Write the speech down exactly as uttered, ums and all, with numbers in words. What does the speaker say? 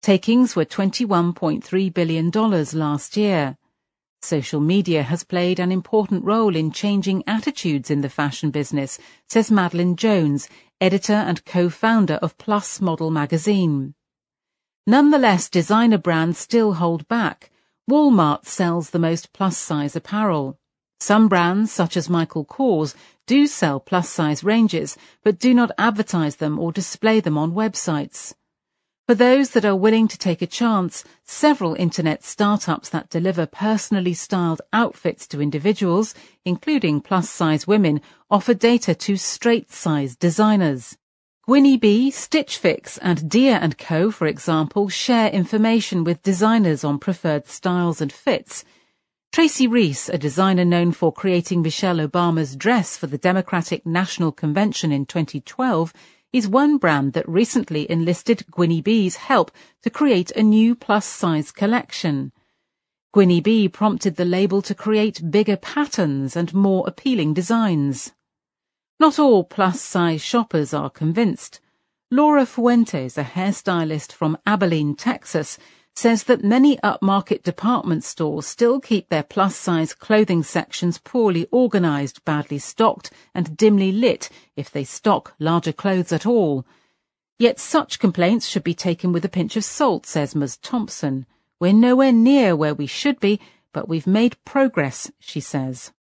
Takings were twenty-one point three billion dollars last year. Social media has played an important role in changing attitudes in the fashion business, says Madeline Jones, editor and co-founder of Plus Model magazine. Nonetheless, designer brands still hold back. Walmart sells the most plus-size apparel. Some brands, such as Michael Kors, do sell plus-size ranges, but do not advertise them or display them on websites. For those that are willing to take a chance, several internet startups that deliver personally styled outfits to individuals, including plus-size women, offer data to straight-size designers. Gwynnie Bee, Stitch Fix and Deer and Co, for example, share information with designers on preferred styles and fits. Tracy Reese, a designer known for creating Michelle Obama's dress for the Democratic National Convention in twenty twelve, is one brand that recently enlisted Gwynnie Bee's help to create a new plus-size collection. Gwynnie Bee prompted the label to create bigger patterns and more appealing designs. Not all plus-size shoppers are convinced. Laura Fuentes, a hairstylist from Abilene, Texas, says that many upmarket department stores still keep their plus-size clothing sections poorly organized, badly stocked, and dimly lit if they stock larger clothes at all. Yet such complaints should be taken with a pinch of salt, says Miz Thompson. We're nowhere near where we should be, but we've made progress, she says.